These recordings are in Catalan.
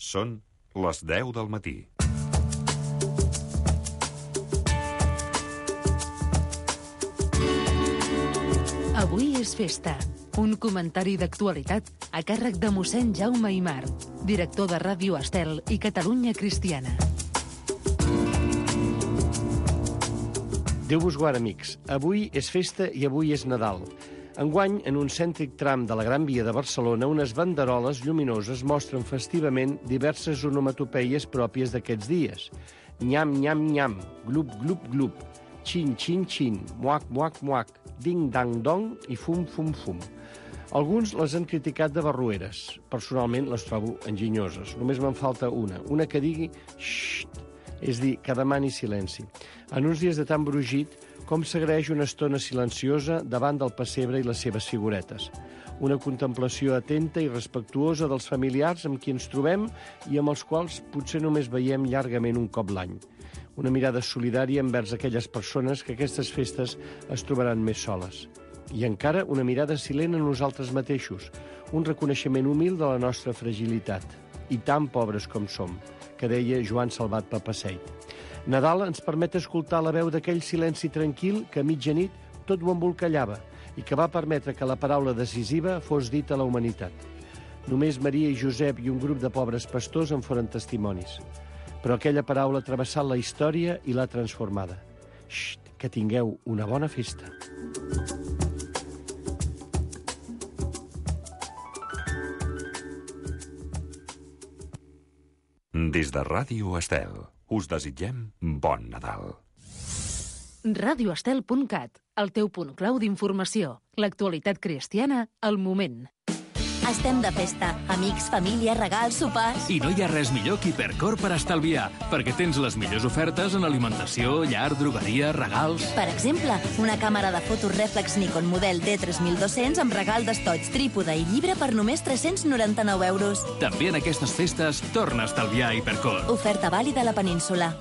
Són les 10 del matí. Avui és festa. Un comentari d'actualitat a càrrec de mossèn Jaume Aymar, director de Ràdio Estel i Catalunya Cristiana. Déu vos guard, amics. Avui és festa i avui és Nadal. Enguany, en un cèntric tram de la Gran Via de Barcelona, unes banderoles lluminoses mostren festivament diverses onomatopeies pròpies d'aquests dies. Nyam, nyam, nyam, glup, glup, glup, xin, xin, xin, muac, muac, muac, ding, dang, dong i fum, fum, fum. Alguns les han criticat de barrueres. Personalment les trobo enginyoses. Només me'n falta una que digui xxt, és dir, que demani silenci. En uns dies de tan brugit, com s'agraeix una estona silenciosa davant del pessebre i les seves figuretes. Una contemplació atenta i respectuosa dels familiars amb qui ens trobem i amb els quals potser només veiem llargament un cop l'any. Una mirada solidària envers aquelles persones que aquestes festes es trobaran més soles. I encara una mirada silent a nosaltres mateixos, un reconeixement humil de la nostra fragilitat. I tan pobres com som, que deia Joan Salvat Papasseit. Nadal ens permet escoltar la veu d'aquell silenci tranquil que a mitjanit tot ho embolcallava i que va permetre que la paraula decisiva fos dita a la humanitat. Només Maria i Josep i un grup de pobres pastors en foren testimonis. Però aquella paraula ha travessat la història i l'ha transformada. Xxt, que tingueu una bona festa. Des de Ràdio Estel, us desitgem bon Nadal. radioestel.cat, el teu punt clau d'informació. L'actualitat cristiana al moment. Estem de festa. Amics, família, regals, sopars... I no hi ha res millor que Hipercor per estalviar, perquè tens les millors ofertes en alimentació, llar, drogueria, regals... Per exemple, una càmera de fotos rèflex Nikon model D3200 amb regal d'estoig, trípode i llibre per només 399 euros. També en aquestes festes, torna a estalviar a Hipercor. Oferta vàlida a la península.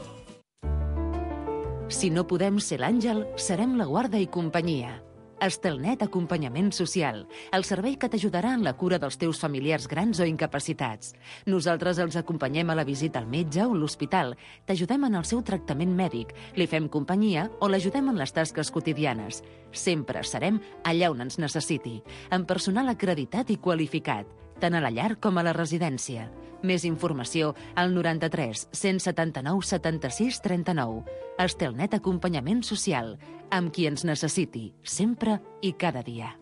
Si no podem ser l'àngel, serem la guarda i companyia. Estelnet Acompanyament Social, el servei que t'ajudarà en la cura dels teus familiars grans o incapacitats. Nosaltres els acompanyem a la visita al metge o l'hospital, t'ajudem en el seu tractament mèdic, li fem companyia o l'ajudem en les tasques quotidianes. Sempre serem allà on ens necessiti, amb personal acreditat i qualificat, tant a la llar com a la residència. Més informació al 93 179 76 39. Estelnet Acompanyament Social, amb qui ens necessiti, sempre i cada dia.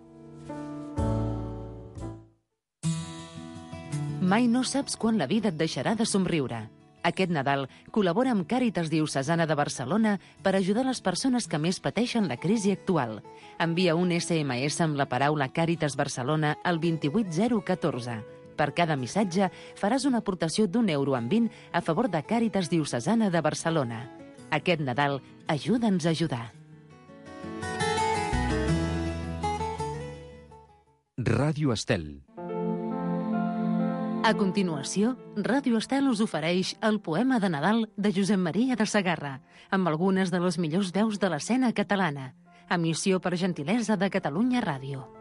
Mai no saps quan la vida et deixarà de somriure. Aquest Nadal col·labora amb Càritas Diocesana de Barcelona per ajudar les persones que més pateixen la crisi actual. Envia un SMS amb la paraula Càritas Barcelona al 28014. Per cada missatge faràs una aportació d'1,20 € a favor de Càritas Diocesana de Barcelona. Aquest Nadal, ajuda'ns a ajudar. Ràdio Estel. A continuació, Ràdio Estel us ofereix el poema de Nadal de Josep Maria de Sagarra, amb algunes de les millors veus de l'escena catalana. Emissió per gentilesa de Catalunya Ràdio.